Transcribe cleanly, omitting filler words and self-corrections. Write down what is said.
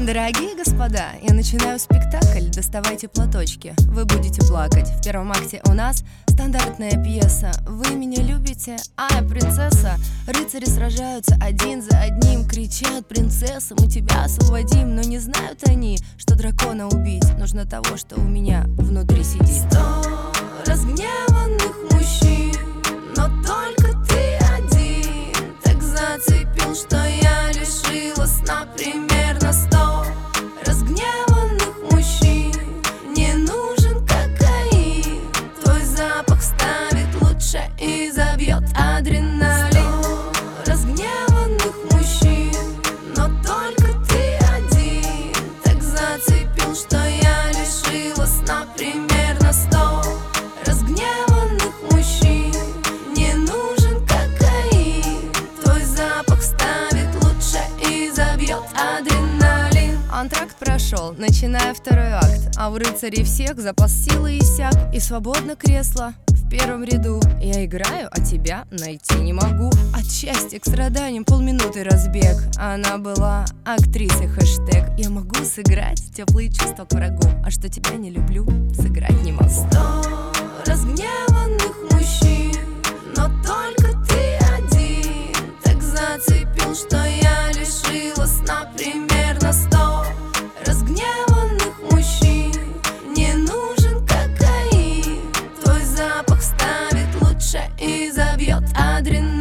Дорогие господа, я начинаю спектакль, доставайте платочки, вы будете плакать. В первом акте у нас стандартная пьеса. Вы меня любите, а я принцесса. Рыцари сражаются один за одним, кричат: принцесса, мы тебя освободим. Но не знают они, что дракона убить нужно того, что у меня внутри сидит. 100 разгневанных мужчин, но только ты один так зацепил, что я лишила сна примерно 100 разгневанных мужчин. Не нужен кокаин, твой запах ставит лучше и забьет адреналин. 100 разгневанных мужчин, но только ты один так зацепил, что я лишила сна примерно 100 разгневанных мужчин. Не нужен кокаин, твой запах ставит лучше и забьет адреналин. Антракт прошел, начиная второй акт, а у рыцарей всех запас силы иссяк, и свободно кресло в первом ряду. Я играю, а тебя найти не могу. От счастья к страданиям полминуты разбег. Она была актрисой хэштег. Я могу сыграть теплые чувства к врагу, а что тебя не люблю, сыграть не могу. 100 разгневанных мужчин, но только ты один так зацепил, что я лишила сна примерно 100 разгневанных мужчин. Не нужен кокаин, твой запах ставит лучше и забьет адреналин.